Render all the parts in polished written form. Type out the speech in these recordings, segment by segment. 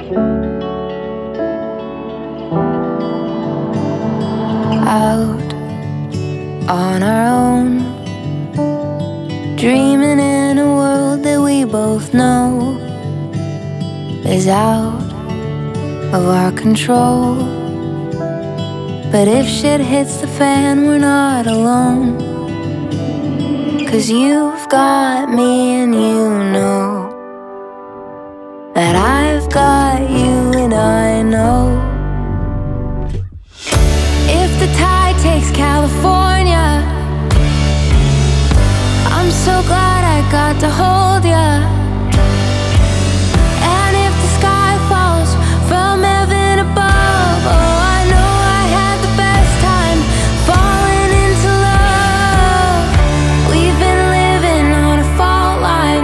Out on our own, dreaming in a world that we both know is out of our control. But if shit hits the fan, we're not alone, 'cause you've got me and you know that I've got you and I know. If the tide takes California, I'm so glad I got to hold ya. And if the sky falls from heaven above, oh, I know I had the best time falling into love. We've been living on a fault line,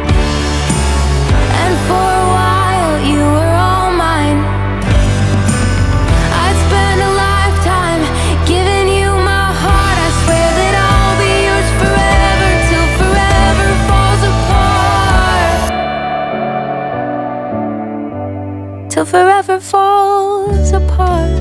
and for a while you were all mine. I'd spend a lifetime giving you my heart. I swear that I'll be yours forever, till forever falls apart. Till forever falls apart.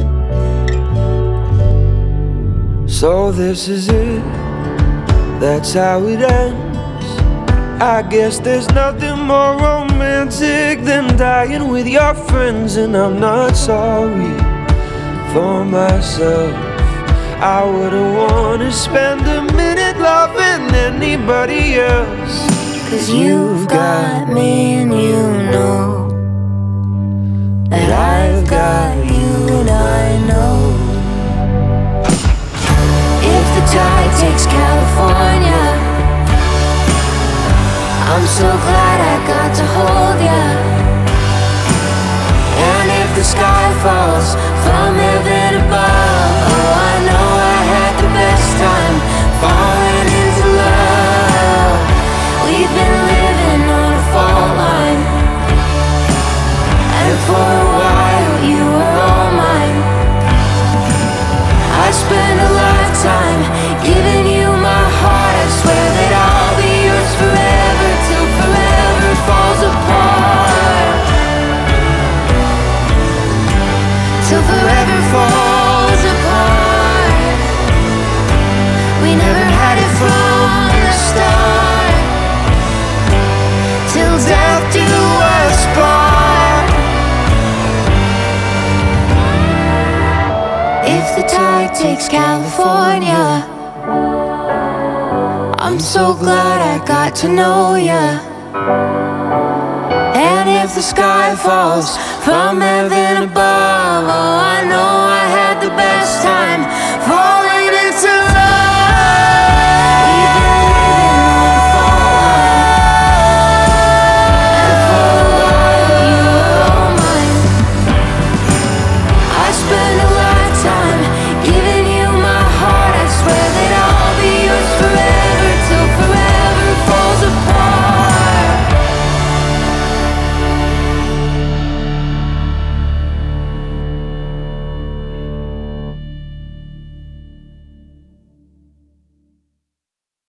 So this is it, that's how it ends. I guess there's nothing more romantic than dying with your friends. And I'm not sorry for myself. I wouldn't wanna spend a minute loving anybody else, 'Cause you've got me and you know that I've got you and I know. If the tide takes California, I'm so glad I got to hold ya. And if the sky falls from heaven above, oh, I know I had the best time falling into love. We've been living on a fault line, and for a while you were all mine. I spent a lifetime giving you my heart. I swear that I'll be yours forever, till forever falls apart. Till forever falls apart. We never had it from the start, till death do us part. If the tide takes California, I'm so glad I got to know ya. And if the sky falls from heaven above, oh, I know I had the best time for